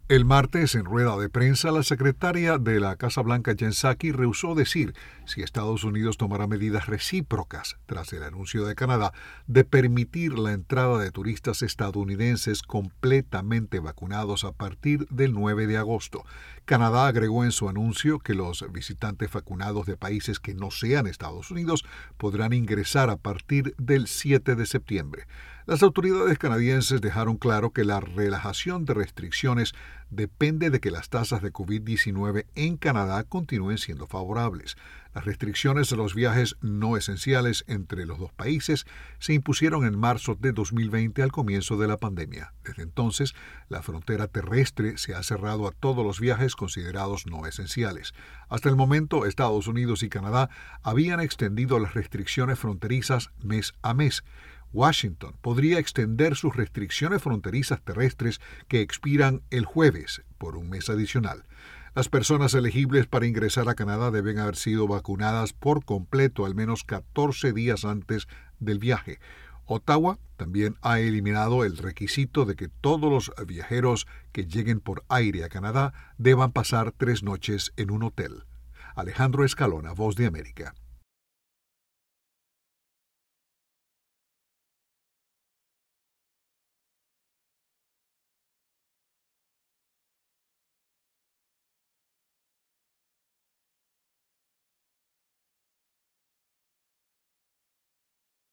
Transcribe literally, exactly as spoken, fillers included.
El martes, en rueda de prensa, la secretaria de la Casa Blanca, Jen Psaki, rehusó decir si Estados Unidos tomará medidas recíprocas tras el anuncio de Canadá de permitir la entrada de turistas estadounidenses completamente vacunados a partir del nueve de agosto. Canadá agregó en su anuncio que los visitantes vacunados de países que no sean Estados Unidos podrán ingresar a partir del siete de septiembre. Las autoridades canadienses dejaron claro que la relajación de restricciones depende de que las tasas de COVID diecinueve en Canadá continúen siendo favorables. Las restricciones de los viajes no esenciales entre los dos países se impusieron en marzo de dos mil veinte al comienzo de la pandemia. Desde entonces, la frontera terrestre se ha cerrado a todos los viajes considerados no esenciales. Hasta el momento, Estados Unidos y Canadá habían extendido las restricciones fronterizas mes a mes. Washington podría extender sus restricciones fronterizas terrestres que expiran el jueves por un mes adicional. Las personas elegibles para ingresar a Canadá deben haber sido vacunadas por completo al menos catorce días antes del viaje. Ottawa también ha eliminado el requisito de que todos los viajeros que lleguen por aire a Canadá deban pasar tres noches en un hotel. Alejandro Escalona, Voz de América.